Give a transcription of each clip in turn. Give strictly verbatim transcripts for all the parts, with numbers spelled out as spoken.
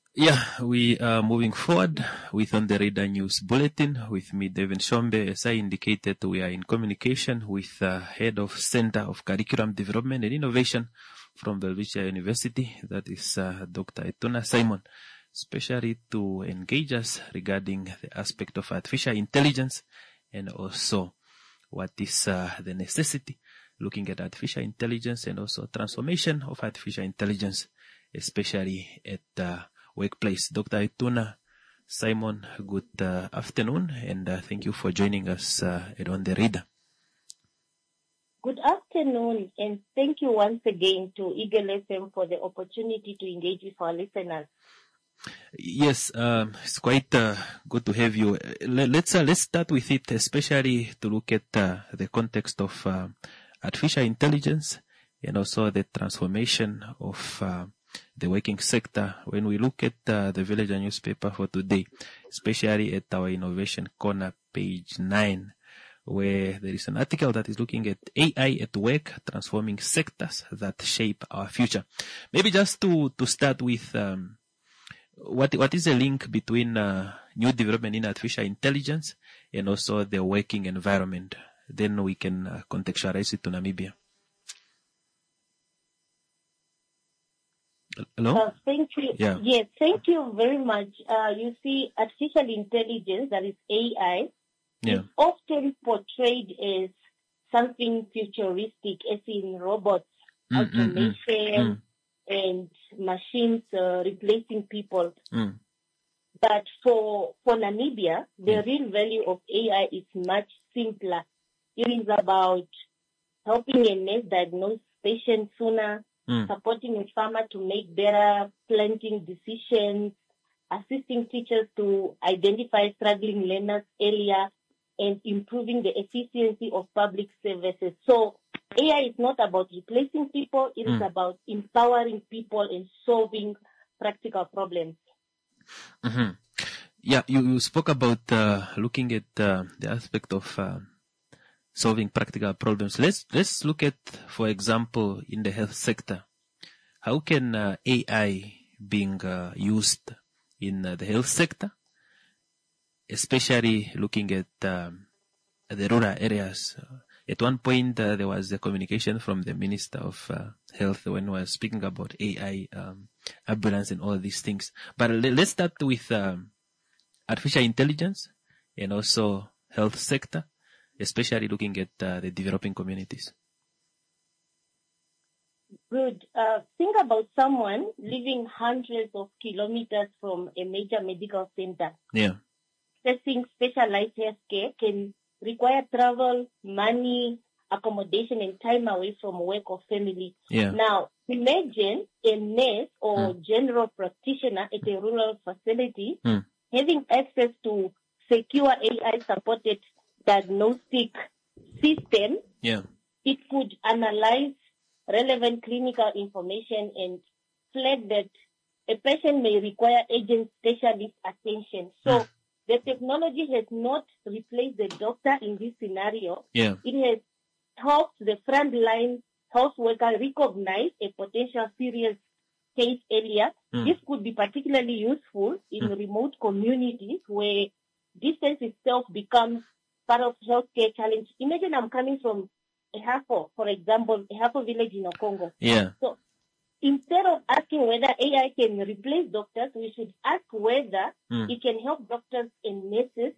Yeah, we are moving forward with On the Radar News Bulletin with me, Devin Shombe. As I indicated, we are in communication with the head of Center of Curriculum Development and Innovation from Belvichia University, that is uh, Doctor Etuna Simon, especially to engage us regarding the aspect of artificial intelligence and also what is uh, the necessity looking at artificial intelligence and also transformation of artificial intelligence, especially at uh, workplace. Doctor Etuna Simon, good uh, afternoon, and uh, thank you for joining us uh, at On the Radar. Good afternoon, and thank you once again to Eagle F M for the opportunity to engage with our listeners. Yes, um, it's quite uh, good to have you. Let's uh, let's start with it, especially to look at uh, the context of uh, artificial intelligence and also the transformation of uh, the working sector. When we look at uh, the Villager newspaper for today, especially at our innovation corner, page nine, where there is an article that is looking at A I at work, transforming sectors that shape our future. Maybe just to to start with. Um, What what is the link between uh, new development in artificial intelligence and also the working environment? Then we can uh, contextualize it to Namibia. Hello? Uh, thank you. Yeah. Yes, thank you very much. Uh, you see, artificial intelligence, that is A I, Yeah. is often portrayed as something futuristic, as in robots, Mm, automation, mm, mm, and machines uh, replacing people. mm. But for for Namibia, the Mm. real value of A I is much simpler. It is about helping a nurse diagnose patients sooner, Mm. supporting a farmer to make better planting decisions, assisting teachers to identify struggling learners earlier, and improving the efficiency of public services. So A I is not about replacing people, it is Mm. about empowering people and solving practical problems. Mm-hmm. Yeah, you, you spoke about uh, looking at uh, the aspect of uh, solving practical problems. Let's let's look at, for example, in the health sector. How can uh, A I being uh, used in uh, the health sector, especially looking at um, the rural areas? Uh, at one point, uh, there was a communication from the Minister of uh, Health when we were speaking about A I, um, ambulance, and all these things. But le- let's start with um, artificial intelligence and also health sector, especially looking at uh, the developing communities. Good. Uh, think about someone living hundreds of kilometers from a major medical center. Yeah. Accessing specialized health care can require travel, money, accommodation, and time away from work or family. Yeah. Now, imagine a nurse or Mm. general practitioner at a rural facility Mm. having access to secure A I-supported diagnostic system. Yeah. It could analyze relevant clinical information and flag that a patient may require urgent specialist attention. So the technology has not replaced the doctor in this scenario. Yeah. It has helped the frontline health worker recognize a potential serious case earlier. Mm. This could be particularly useful in Mm. remote communities where distance itself becomes part of healthcare challenge. Imagine I'm coming from Ehafo, for example, Ehafo village in Okongo. Yeah. So instead of asking whether A I can replace doctors, we should ask whether Mm. it can help doctors and nurses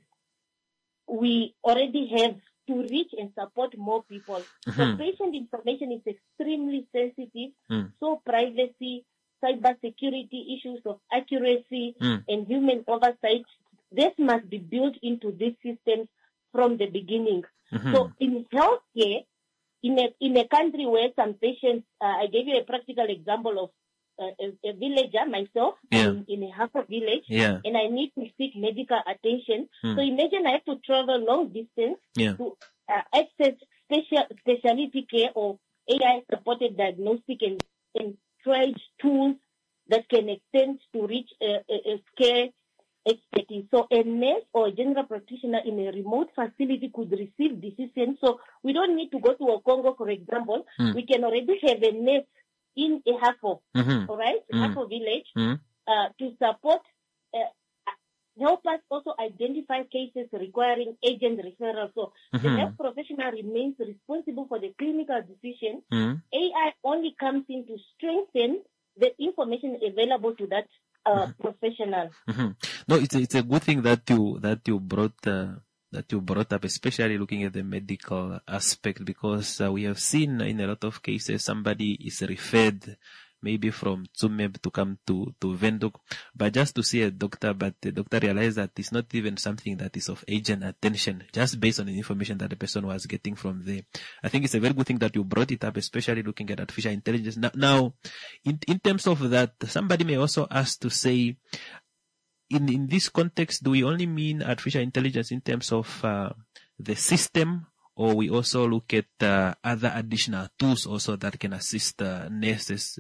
we already have to reach and support more people. So Mhm. patient information is extremely sensitive, Mm. so privacy, cyber security issues of accuracy, Mm. and human oversight, this must be built into these systems from the beginning. Mhm. So in healthcare, in a in a country where some patients, uh, I gave you a practical example of uh, a, a villager myself Yeah. in, in a half a village, Yeah. and I need to seek medical attention. Mm. So imagine I have to travel long distance Yeah. to uh, access special specialty care or A I supported diagnostic and and triage tools that can extend to reach a, a, a care expertise. So a nurse or a general practitioner in a remote facility could receive decisions. So we don't need to go to Okongo, for example. Mm. We can already have a nurse in Ehafo, Mhm. all right, Mm. Ehafo village, Mm. uh, to support, uh, help us also identify cases requiring agent referral. So Mm-hmm. the health professional remains responsible for the clinical decision. Mm-hmm. A I only comes in to strengthen the information available to that uh, Mm-hmm. professional. Mm-hmm. No, it's a, it's a good thing that you that you brought uh, that you brought up, especially looking at the medical aspect, because uh, we have seen in a lot of cases somebody is referred maybe from Tsumeb to come to to Windhoek, but just to see a doctor, but the doctor realized that it's not even something that is of urgent attention, just based on the information that the person was getting from there. I think it's a very good thing that you brought it up, especially looking at artificial intelligence. Now, now in in terms of that, somebody may also ask to say, in in this context, do we only mean artificial intelligence in terms of uh, the system, or we also look at uh, other additional tools also that can assist uh, nurses?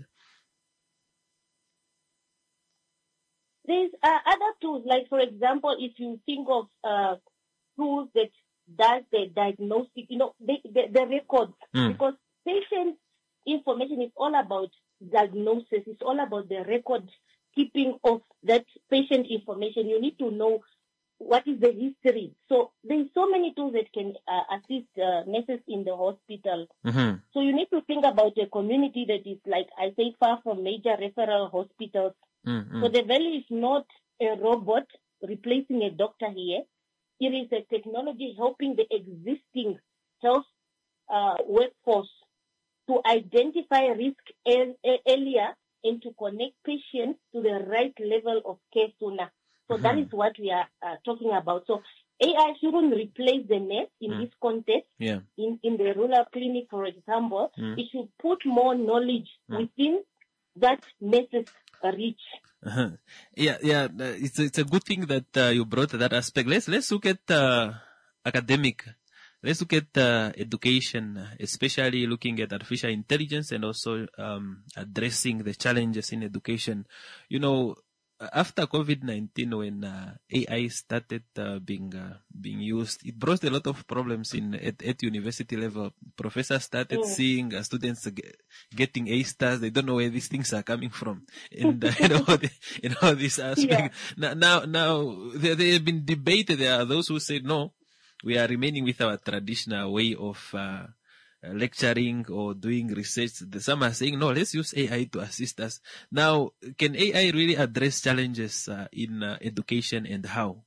There's uh, other tools, like for example, if you think of uh, tools that does the diagnostic, you know, the, the, the records, Mm. because patient information is all about diagnosis. It's all about the record keeping of that patient information. You need to know what is the history. So there's so many tools that can uh, assist uh, nurses in the hospital. Mm-hmm. So you need to think about a community that is, like I say, far from major referral hospitals. Mm-hmm. So the value is not a robot replacing a doctor here. It is a technology helping the existing health uh, workforce to identify risk el- earlier and to connect patients to the right level of care sooner. So Mm-hmm. that is what we are uh, talking about. So A I shouldn't replace the nurse in Mm. this context. Yeah. In, in the rural clinic, for example, Mm. it should put more knowledge Mm. within that nurse's reach. Uh-huh. Yeah, yeah. uh, It's a, it's a good thing that uh, you brought that aspect. Let's let's look at uh, academic. Let's look at uh, education, especially looking at artificial intelligence and also um, addressing the challenges in education. You know, after COVID nineteen, when uh, A I started uh, being uh, being used, it brought a lot of problems in at, at university level. Professors started Mm. seeing uh, students get, getting A stars. They don't know where these things are coming from, and uh, you know, the, you know this aspect. Now, now, now they, they have been debated. There are those who say no, we are remaining with our traditional way of uh, uh, lecturing or doing research. Some are saying, no, let's use A I to assist us. Now, can A I really address challenges uh, in uh, education, and how?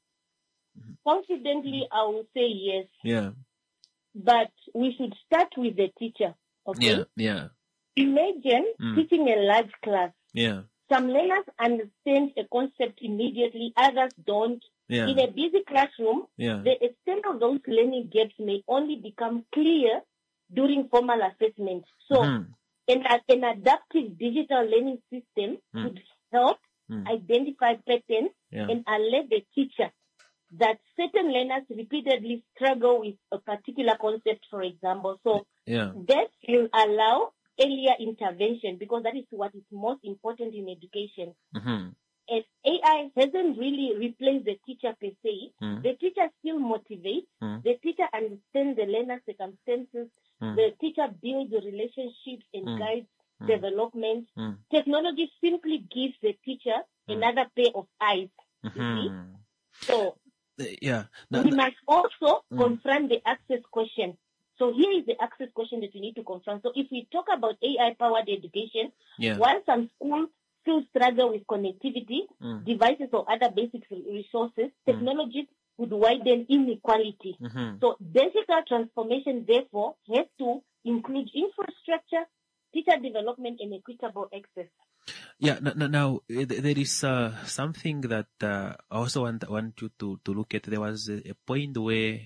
Confidently, I will say yes, Yeah, but we should start with the teacher. Okay. yeah, yeah, Imagine Mm. teaching a large class. yeah, Some learners understand a concept immediately, others don't. yeah, In a busy classroom, yeah. the extent of those learning gaps may only become clear during formal assessment. So, Mhm. an, an adaptive digital learning system Mm. could help Mm. identify patterns Yeah. and alert the teacher that certain learners repeatedly struggle with a particular concept, for example. So Yeah. that will allow earlier intervention, because that is what is most important in education. Mhm. And A I hasn't really replaced the teacher per se. Mm. The teacher still motivates. Mm. The teacher understands the learner's circumstances. Mm. The teacher builds the relationships and Mm. guides Mm. development. Mm. Technology simply gives the teacher another pair of eyes. You see? Mhm. So Uh, Yeah. Now, we must also Mm. confront the access question. So here is the access question that we need to confront. So if we talk about A I-powered education, yeah. while some schools still struggle with connectivity, Mm. devices or other basic resources, technologies would widen inequality. Mhm. So digital transformation, therefore, has to include infrastructure, teacher development, and equitable access. Yeah. Now, now, now uh, th- there is uh, something that uh, I also want want you to to look at. There was a, a point where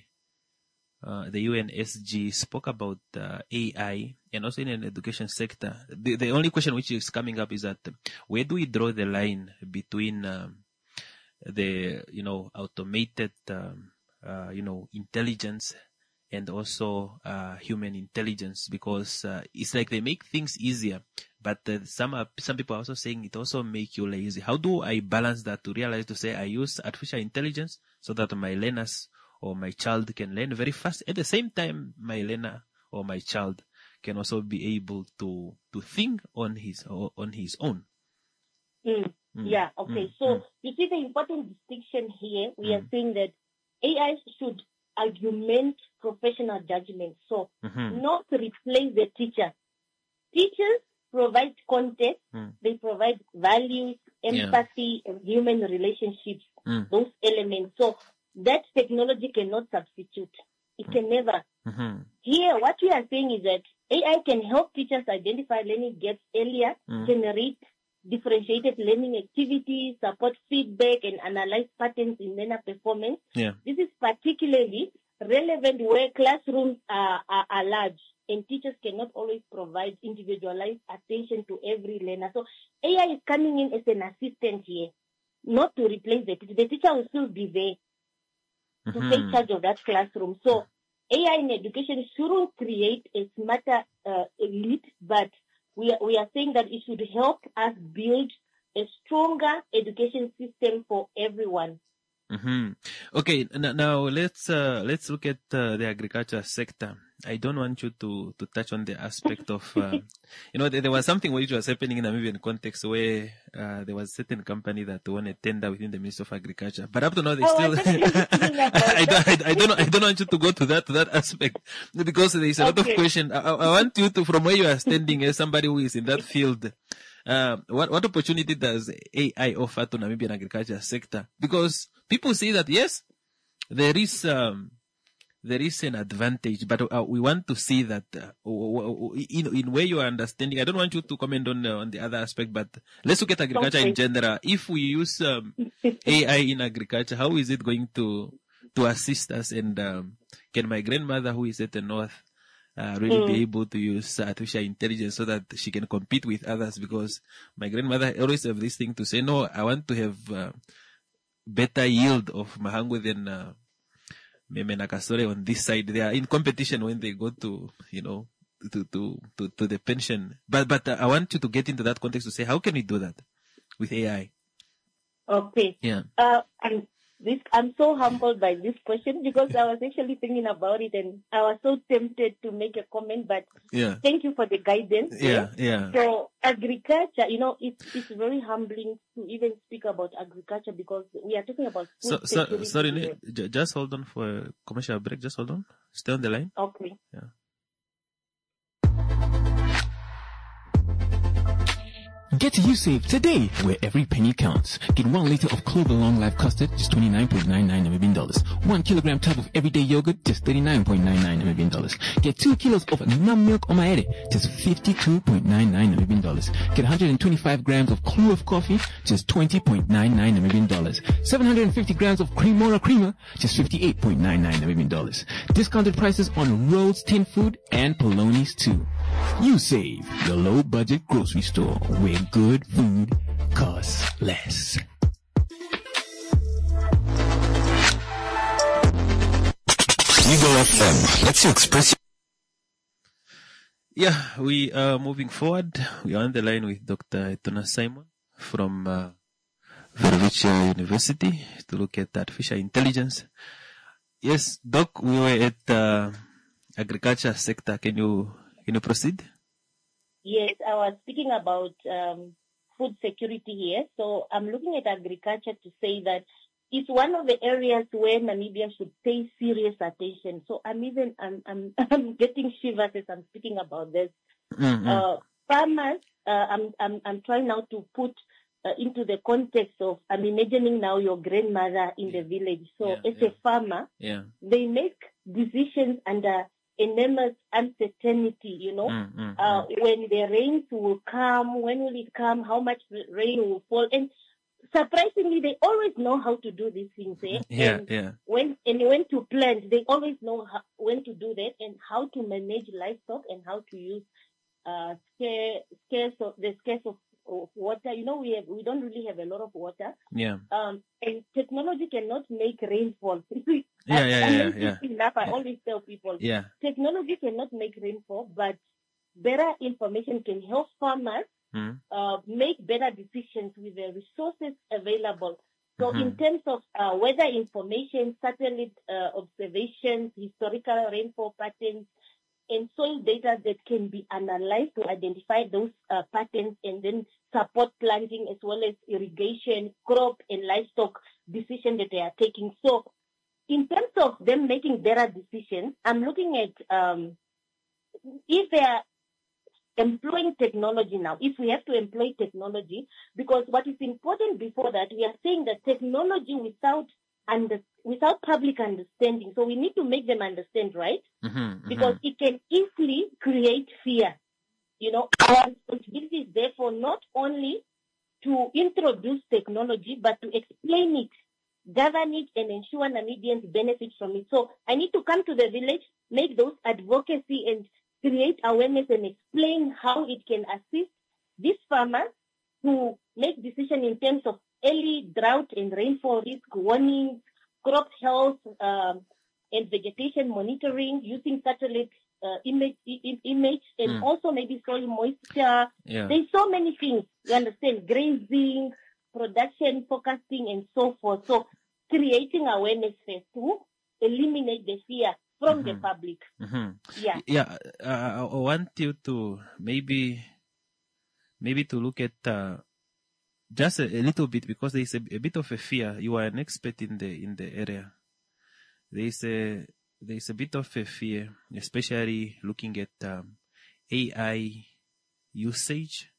uh, the U N S G spoke about uh, A I, and also in an education sector. The, the only question which is coming up is that where do we draw the line between um, the you know automated um, uh, you know intelligence and also uh, human intelligence, because uh, it's like they make things easier, but uh, some are, some people are also saying it also make you lazy. How do I balance that to realize to say I use artificial intelligence so that my learners or my child can learn very fast, at the same time my learner or my child can also be able to to think on his or on his own? Mm. Mm. Yeah, okay. Mm. So Mm. you see the important distinction here, we Mm. are saying that A I should augment professional judgment. So Mm-hmm. not replace the teacher. Teachers provide context, Mm. they provide values, Yeah. empathy, and human relationships, Mm. those elements. So that technology cannot substitute. It can never. Mm-hmm. Here, what we are saying is that A I can help teachers identify learning gaps earlier, Mm. generate differentiated learning activities, support feedback, and analyze patterns in learner performance. Yeah. This is particularly relevant where classrooms are, are, are large and teachers cannot always provide individualized attention to every learner. So A I is coming in as an assistant here, not to replace the teacher. The teacher will still be there to take Mm-hmm. charge of that classroom. So A I in education shouldn't create a smarter uh, elite, but we are, we are saying that it should help us build a stronger education system for everyone. Mm-hmm. Okay, n- now let's uh, let's look at uh, the agriculture sector. I don't want you to, to touch on the aspect of, uh, you know, there, there was something which was happening in the Namibian context where uh, there was a certain company that won a tender within the Ministry of Agriculture, but up to now they I still. was actually thinking about I don't, that. I, I don't, I don't want you to go to that to that aspect because there is a lot of Okay. question. I, I I want you to, from where you are standing as somebody who is in that field. Uh, what what opportunity does A I offer to Namibian agriculture sector? Because people say that yes, there is um, there is an advantage, but uh, we want to see that uh, in in where you are understanding. I don't want you to comment on the, on the other aspect, but let's look at agriculture in Okay. general. If we use um, A I in agriculture, how is it going to to assist us? And um, can my grandmother, who is at the north, Uh, really be Mm. able to use artificial intelligence so that she can compete with others? Because my grandmother always have this thing to say, no, I want to have uh, better yield of mahango than uh, Meme Nakasore on this side. They are in competition when they go to, you know, to to to, to the pension. But but uh, I want you to get into that context to say, how can we do that with A I? Okay. Yeah. Uh, and this, I'm so humbled by this question because I was actually thinking about it and I was so tempted to make a comment, but Yeah. thank you for the guidance. Yeah. Yeah. So agriculture, you know, it's it's very humbling to even speak about agriculture because we are talking about So, food so security. sorry, here. Ne- j- just hold on for a commercial break. Just hold on. Stay on the line. Okay. Yeah. Get USave today, where every penny counts. Get one liter of Clover Long Life custard, just twenty-nine point nine nine Namibian dollars. One kilogram tub of everyday yogurt, just thirty-nine point nine nine Namibian dollars. Get two kilos of Nam Milk Omaere, just fifty-two point nine nine Namibian dollars. Get one hundred twenty-five grams of Clue of coffee, just twenty point nine nine Namibian dollars. seven hundred fifty grams of Cremora Creamer, just fifty-eight point nine nine Namibian dollars. Discounted prices on Rhodes Tin Food and Polonies too. USave, your low budget grocery store where good food costs less. Eagle F M lets you express. Yeah, we are moving forward. We are on the line with Doctor Etona Simon from uh, Vervicia University to look at artificial intelligence. Yes, Doc, we were at uh, agriculture sector. Can you can you proceed? Yes, I was speaking about um, food security here. So I'm looking at agriculture to say that it's one of the areas where Namibia should pay serious attention. So I'm even I'm I'm, I'm getting shivers as I'm speaking about this. Mm-hmm. Uh, farmers, uh, I'm I'm I'm trying now to put uh, into the context of I'm imagining now your grandmother in the village. So Yeah, as yeah. a farmer, Yeah. they make decisions under enormous uncertainty, you know, Mm, mm, uh, mm. when the rains will come, when will it come, how much rain will fall. And surprisingly, they always know how to do these things. Eh? Yeah, and yeah. when and when to plant, they always know how, when to do that and how to manage livestock and how to use uh, scarce, scarce of, the scarce of, of water. You know, we have, we don't really have a lot of water. Yeah. Um, and technology cannot make rainfall. Yeah, yeah, I, yeah, I yeah. enough. I Yeah. always tell people, Yeah. technology cannot make rainfall, but better information can help farmers Mm. uh, make better decisions with the resources available. So Mhm. in terms of uh, weather information, satellite uh, observations, historical rainfall patterns, and soil data that can be analyzed to identify those uh, patterns and then support planting as well as irrigation, crop and livestock decisions that they are taking. So in terms of them making better decisions, I'm looking at um, if they are employing technology now, if we have to employ technology, because what is important before that, we are saying that technology without under, without public understanding, so we need to make them understand, right? Mm-hmm, mm-hmm. Because it can easily create fear. You know, our responsibility is therefore not only to introduce technology, but to explain it, govern it, and ensure Namibians benefit from it. So I need to come to the village, make those advocacy and create awareness and explain how it can assist these farmers to make decisions in terms of early drought and rainfall risk warnings, crop health, um, and vegetation monitoring using satellite uh, image, I- image and Mm. also maybe soil moisture. Yeah. There's so many things, you understand, grazing, production, forecasting, and so forth. So creating awareness first to eliminate the fear from the Mhm. public. Mm-hmm. Yeah. Yeah, uh, I want you to maybe, maybe to look at uh, just a, a little bit, because there is a, a bit of a fear. You are an expert in the in the area. There is a there is a bit of a fear, especially looking at um, A I usage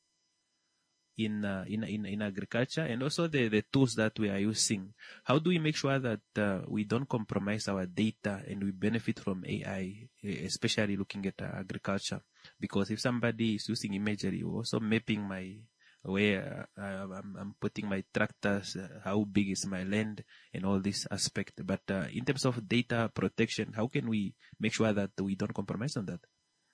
in, uh, in in in agriculture, and also the the tools that we are using. How do we make sure that uh, we don't compromise our data and we benefit from A I, especially looking at uh, agriculture? Because if somebody is using imagery, you're also mapping my where uh, I'm, I'm putting my tractors, uh, how big is my land, and all this aspect. But uh, in terms of data protection, how can we make sure that we don't compromise on that?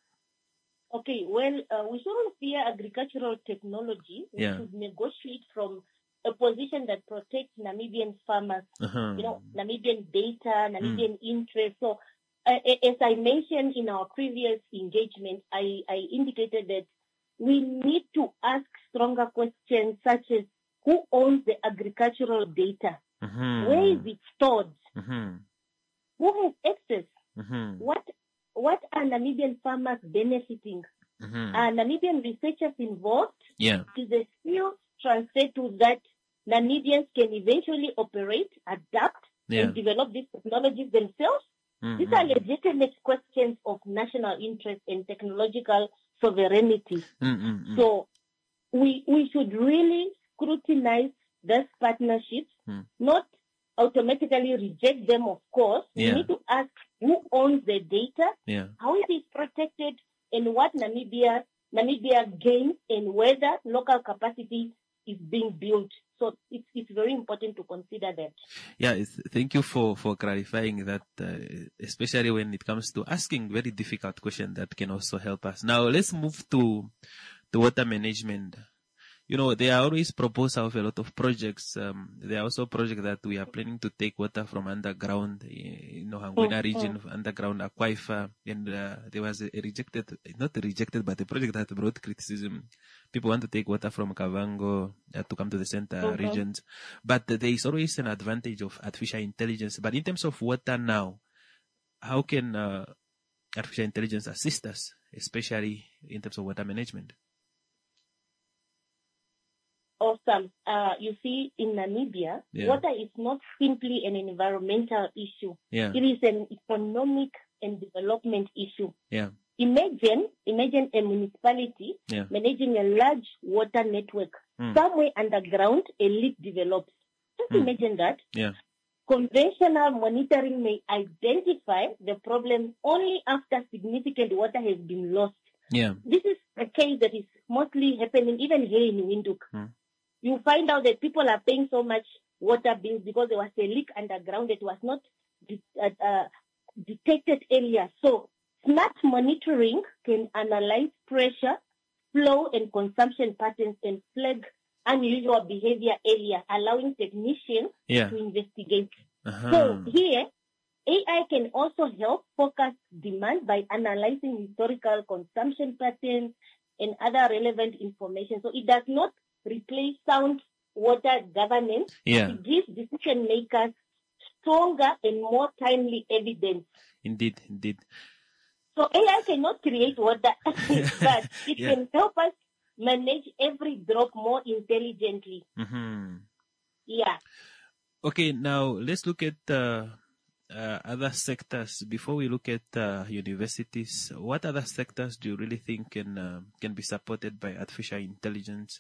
Okay, well, uh, we shouldn't fear agricultural technology. We Yeah. should negotiate from a position that protects Namibian farmers, Uh-huh. you know, Namibian data, Namibian interest. So, uh, a- as I mentioned in our previous engagement, I, I indicated that we need to ask stronger questions such as who owns the agricultural data? Mm-hmm. Where is it stored? Mm-hmm. Who has access? Mm-hmm. What what are Namibian farmers benefiting? Mm-hmm. Are Namibian researchers involved? Yeah. Is the skills transferred to that Namibians can eventually operate, adapt, Yeah. and develop these technologies themselves? These are Mm-hmm. legitimate questions of national interest and technological sovereignty. Mm-hmm. So we we should really scrutinize these partnerships, Mm. not automatically reject them, of course. Yeah. We need to ask who owns the data, Yeah. how is it protected, and what Namibia Namibia gains, and whether local capacity is being built. So it's it's very important to consider that. Yeah, it's, thank you for, for clarifying that, uh, especially when it comes to asking very difficult questions that can also help us. Now, let's move to, to water management. You know, there are always proposals of a lot of projects. Um, there are also projects that we are planning to take water from underground, eh, you know, Hangwena Mm, region, underground Aquifer, and uh, there was a, a rejected, not a rejected, but a project that brought criticism. People want to take water from Kavango uh, to come to the center Mhm. regions, but there is always an advantage of artificial intelligence. But in terms of water now, how can uh, artificial intelligence assist us, especially in terms of water management? Awesome. Uh, you see, in Namibia, Yeah. water is not simply an environmental issue. Yeah, It is an economic and development issue. yeah, Imagine, imagine a municipality yeah. managing a large water network. Mm. Somewhere underground, a leak develops. Just Mm. imagine that. Yeah. Conventional monitoring may identify the problem only after significant water has been lost. Yeah. This is a case that is mostly happening even here in Windhoek. Mm. You find out that people are paying so much water bills because there was a leak underground that was not de- uh, uh, detected earlier. So smart monitoring can analyze pressure, flow, and consumption patterns and flag unusual behavior earlier, allowing technicians Yeah. to investigate. Uh-huh. So here, A I can also help forecast demand by analyzing historical consumption patterns and other relevant information. So it does not replace sound water governance. Yeah. It gives decision makers stronger and more timely evidence. Indeed, indeed. So A I cannot create water, but it Yeah. can help us manage every drop more intelligently. Mm-hmm. Yeah. Okay, now let's look at uh, uh, other sectors before we look at uh, universities. What other sectors do you really think can uh, can be supported by artificial intelligence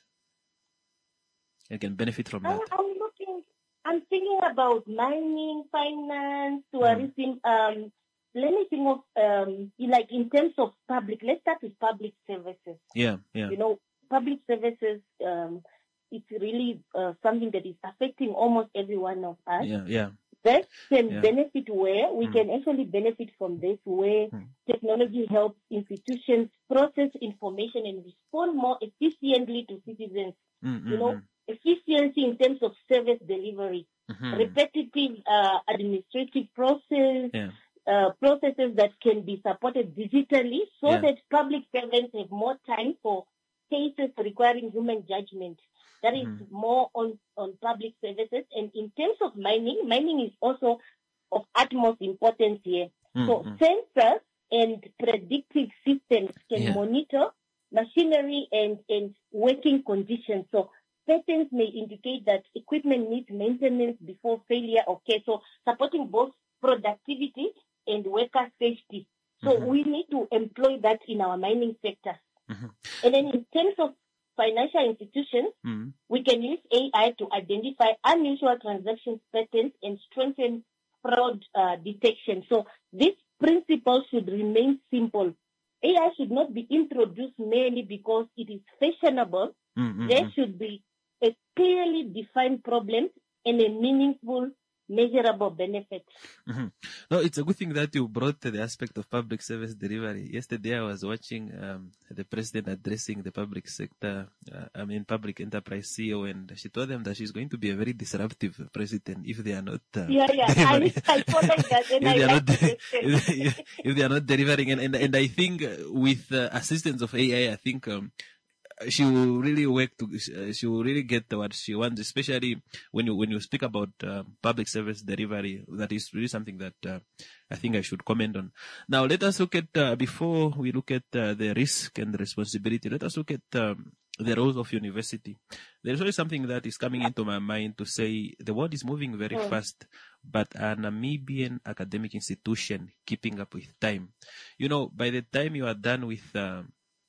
and can benefit from I, that? I'm looking, I'm thinking about mining, finance, tourism. Um, let me think of, um, like in terms of public, let's start with public services. Yeah, yeah, You know, public services, um, it's really uh, something that is affecting almost every one of us. yeah, yeah. That can Yeah. benefit where we Mm. can actually benefit from this, where Mm. technology helps institutions process information and respond more efficiently to citizens. Mm, You mm, know, mm. efficiency in terms of service delivery, Mhm. repetitive uh, administrative process, Yeah, uh, processes that can be supported digitally so Yeah. that public servants have more time for cases requiring human judgment. That is Mhm. more on, on public services. And in terms of mining, mining is also of utmost importance here. Mm, So mm. sensors and predictive systems can Yeah. monitor machinery and, and working conditions. So patterns may indicate that equipment needs maintenance before failure occurs. So supporting both productivity and worker safety. So Mhm. we need to employ that in our mining sector. Mhm. And then in terms of financial institutions, Mm. we can use A I to identify unusual transaction patterns and strengthen fraud uh, detection. So this principle should remain simple. A I should not be introduced merely because it is fashionable. Mm, mm, There mm. should be a clearly defined problem and a meaningful, measurable benefit. Mhm. No, it's a good thing that you brought the aspect of public service delivery. Yesterday, I was watching um, the president addressing the public sector, uh, I mean, public enterprise C E O, and she told them that she's going to be a very disruptive president if they are not uh, Yeah, yeah. delivering. I, I followed that and if I they are like not, the if, if they are not delivering, and and, and I think uh, with uh, assistance of A I, I think. Um, she will really work to, uh, she will really get what she wants, especially when you, when you speak about uh, public service delivery. That is really something that uh, I think I should comment on. Now, let us look at, uh, before we look at uh, the risk and the responsibility, let us look at um, the roles of university. There's always something that is coming into my mind to say the world is moving very Mm. fast, but a Namibian academic institution keeping up with time. You know, by the time you are done with, um,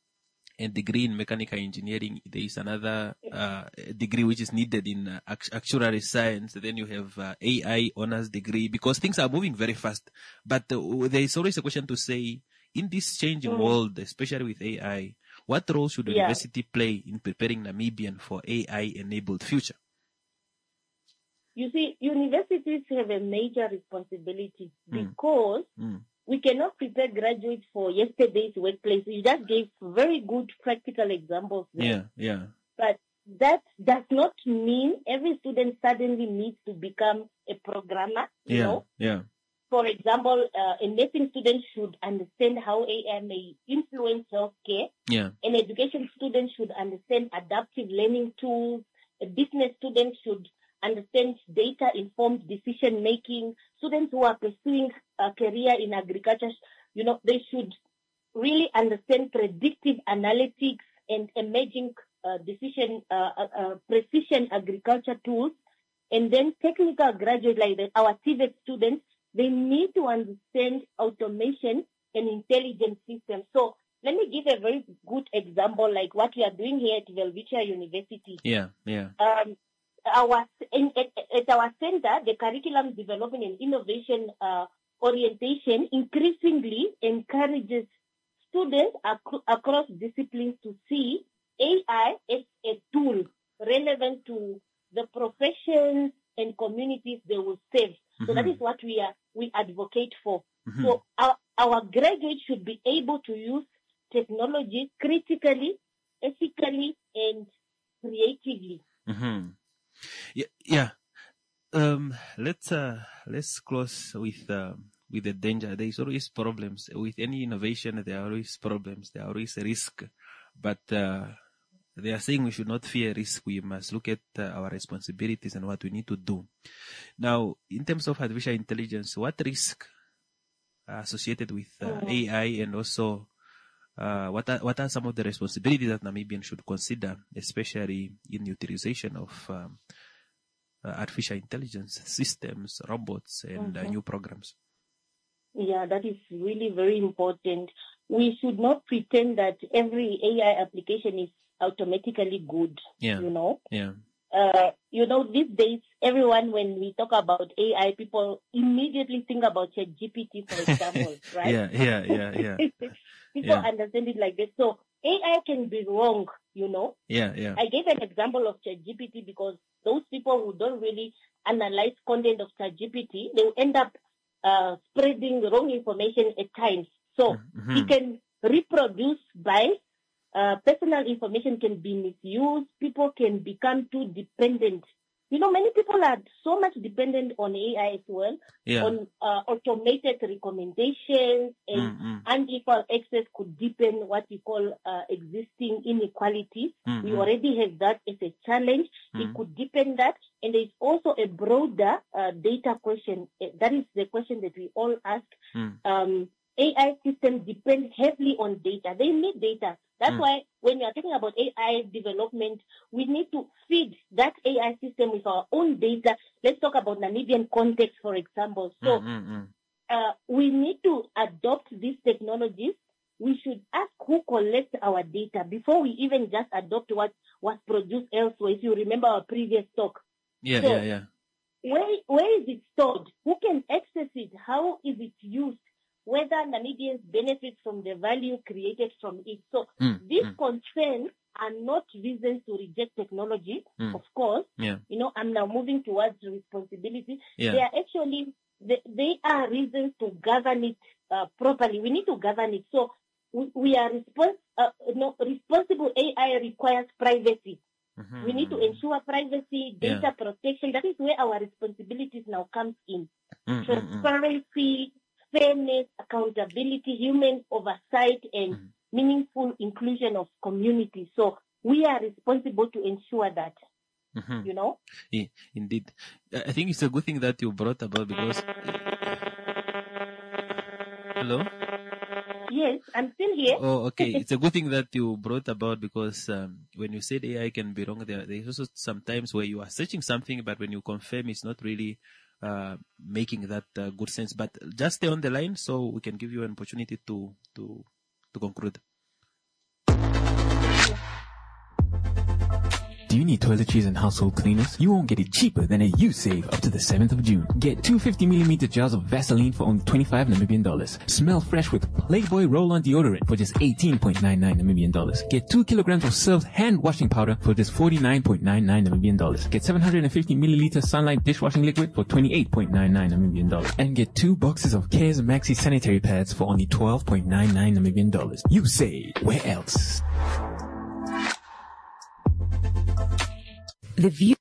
a degree in mechanical engineering, there is another uh, degree which is needed in uh, act- actuarial science. Then you have uh, A I honors degree, because things are moving very fast. But uh, there is always a question to say, in this changing Mm. world, especially with A I, what role should Yeah. university play in preparing Namibian for A I-enabled future? You see, universities have a major responsibility Mm. because Mm. we cannot prepare graduates for yesterday's workplace. You just gave very good practical examples there. Yeah, yeah. But that does not mean every student suddenly needs to become a programmer. You Yeah, know, yeah. for example, uh, a nursing student should understand how A I may influence healthcare. Yeah. An education student should understand adaptive learning tools. A business student should understand data-informed decision-making. Students who are pursuing a career in agriculture, you know, they should really understand predictive analytics and emerging uh, decision, uh, uh, uh, precision agriculture tools. And then technical graduates like the, our T V E T students, they need to understand automation and intelligent systems. So let me give a very good example, like what we are doing here at Velvicia University. Yeah, yeah. Um, our in, at, at our center, the curriculum development and innovation uh, orientation increasingly encourages students ac- across disciplines to see A I as a tool relevant to the professions and communities they will serve. So that Mhm. is what we are we advocate for. Mhm. So our our graduates should be able to use technology critically, ethically, and creatively. Mm-hmm. Yeah, yeah. Um, let's uh, let's close with um, with the danger. There is always problems with any innovation. There are always problems. There are always risk, but uh, they are saying we should not fear risk. We must look at uh, our responsibilities and what we need to do. Now, in terms of artificial intelligence, what risk associated with uh, Mhm. A I, and also uh, what are what are some of the responsibilities that Namibians should consider, especially in utilization of um, uh, artificial intelligence systems, robots, and uh, Mhm. new programs? Yeah, that is really very important. We should not pretend that every A I application is automatically good. Yeah. You know, Yeah. uh, you know, these days, everyone, when we talk about A I, people immediately think about ChatGPT, for example, right? Yeah. Yeah. Yeah. Yeah. People Yeah. understand it like this. So A I can be wrong, you know. Yeah. Yeah. I gave an example of ChatGPT because those people who don't really analyze content of ChatGPT, they will end up uh, spreading wrong information at times. So Mhm. it can reproduce bias. Uh, personal information can be misused. People can become too dependent. You know, many people are so much dependent on A I as well, Yeah. on uh, automated recommendations, and Mm-mm. unequal access could deepen what we call uh, existing inequalities. Mm-mm. We already have that as a challenge. Mm. It could deepen that. And there's also a broader uh, data question. Uh, That is the question that we all ask. Mm. Um, A I systems depend heavily on data. They need data. That's Mm. why when we are talking about A I development, we need to feed that A I system with our own data. Let's talk about Namibian context, for example. So Mm-mm. uh, we need to adopt these technologies. We should ask who collects our data before we even just adopt what was produced elsewhere. If you remember our previous talk, Yeah. So- Yeah. Yeah. where where is it stored? Who can access it? How is it used? Whether Namibians benefit from the value created from it. So Mm. these Mm. concerns are not reasons to reject technology, Mm. of course. Yeah. You know, I'm now moving towards responsibility. They Yeah. are actually, they, they are reasons to govern it uh, properly. We need to govern it. So we, we are respons- uh, no, responsible A I requires privacy. Mhm. We need to ensure privacy, Yeah. data protection. That is where our responsibilities now comes in. Mm-mm. Transparency, fairness, accountability, human oversight, and Mhm. meaningful inclusion of communities. So we are responsible to ensure that, Mhm. you know. I- Indeed. I I think it's a good thing that you brought about because. Hello? Yes, I'm still here. Oh, okay. It's a good thing that you brought about because um, when you said A I can be wrong, there there's also sometimes where you are searching something, but when you confirm, it's not really uh, making that uh, good sense. But just stay on the line so we can give you an opportunity to to to conclude. Do you need toiletries and household cleaners? You won't get it cheaper than at USave up to the seventh of June. Get two fifty milliliter jars of Vaseline for only twenty-five Namibian dollars. Smell fresh with Playboy roll-on deodorant for just eighteen point nine nine Namibian dollars. Get two kilograms of Surf hand washing powder for just forty-nine point nine nine Namibian dollars. Get seven hundred fifty milliliter Sunlight dishwashing liquid for twenty-eight point nine nine Namibian dollars. And get two boxes of Cares Maxi sanitary pads for only twelve point nine nine Namibian dollars. USave. Where else? The view.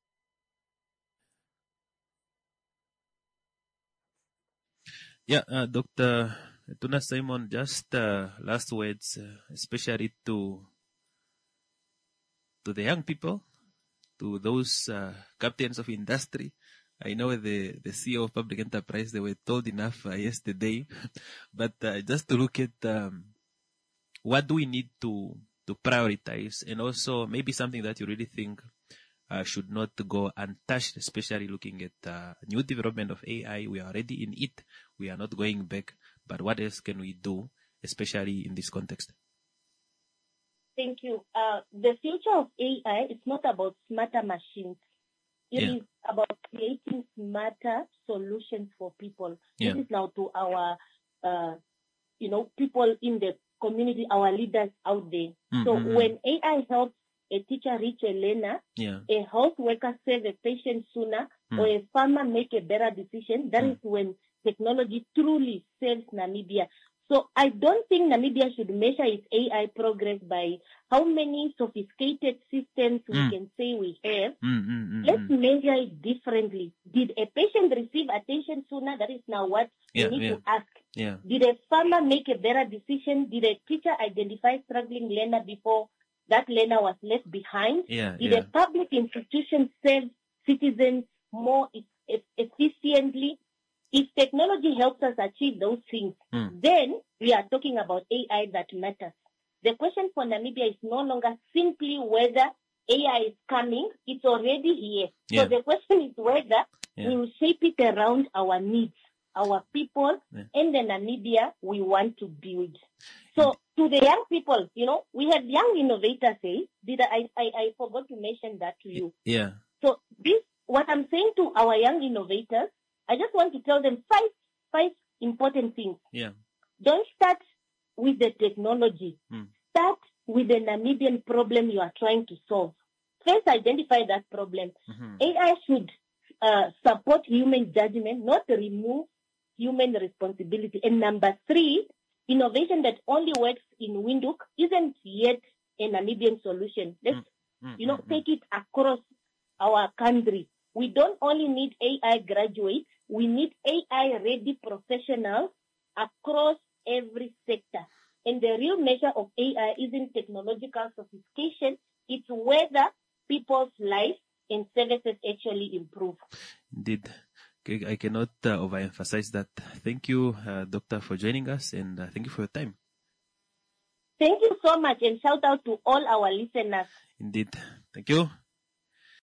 Yeah, uh, Doctor Tuna Simon, just uh, last words, uh, especially to to the young people, to those uh, captains of industry. I know the, the C E O of Public Enterprise, they were told enough uh, yesterday, but uh, just to look at um, what do we need to to prioritize, and also maybe something that you really think Uh, should not go untouched, especially looking at uh, new development of A I. We are already in it. We are not going back. But what else can we do, especially in this context? Thank you. Uh, the future of A I is not about smarter machines. It Yeah. is about creating smarter solutions for people. Yeah. This is now to our, uh, you know, people in the community, our leaders out there. So Mhm. when A I helps a teacher reach a learner, Yeah. a health worker save a patient sooner, Mm. or a farmer make a better decision, that Mm. is when technology truly saves Namibia. So I don't think Namibia should measure its A I progress by how many sophisticated systems we Mm. can say we have. Mm, mm, mm, Let's mm. measure it differently. Did a patient receive attention sooner? That is now what Yeah, we need yeah. to ask. Yeah. Did a farmer make a better decision? Did a teacher identify struggling learner before that learner was left behind? Yeah. Did Yeah. a public institution serve citizens more e- e- efficiently? if technology helps us achieve those things, Mm. then we are talking about A I that matters. The question for Namibia is no longer simply whether A I is coming. It's already here. Yeah. So the question is whether Yeah. we will shape it around our needs, our people, Yeah. and the Namibia we want to build. So to the young people, you know, we had young innovators say, did I, I, I forgot to mention that to you. Yeah. So this, what I'm saying to our young innovators, I just want to tell them five, five important things. Yeah. Don't start with the technology. Mm. Start with the Namibian problem you are trying to solve. First, identify that problem. Mhm. A I should uh, support human judgment, not remove human responsibility. And number three, innovation that only works in Windhoek isn't yet a Namibian solution. Let's, Mm, you know, mm, mm. take it across our country. We don't only need A I graduates, we need A I-ready professionals across every sector. And the real measure of A I isn't technological sophistication, it's whether people's lives and services actually improve. Indeed. Okay, I cannot uh, overemphasize that. Thank you, uh, Doctor, for joining us, and uh, thank you for your time. Thank you so much, and shout out to all our listeners. Indeed. Thank you.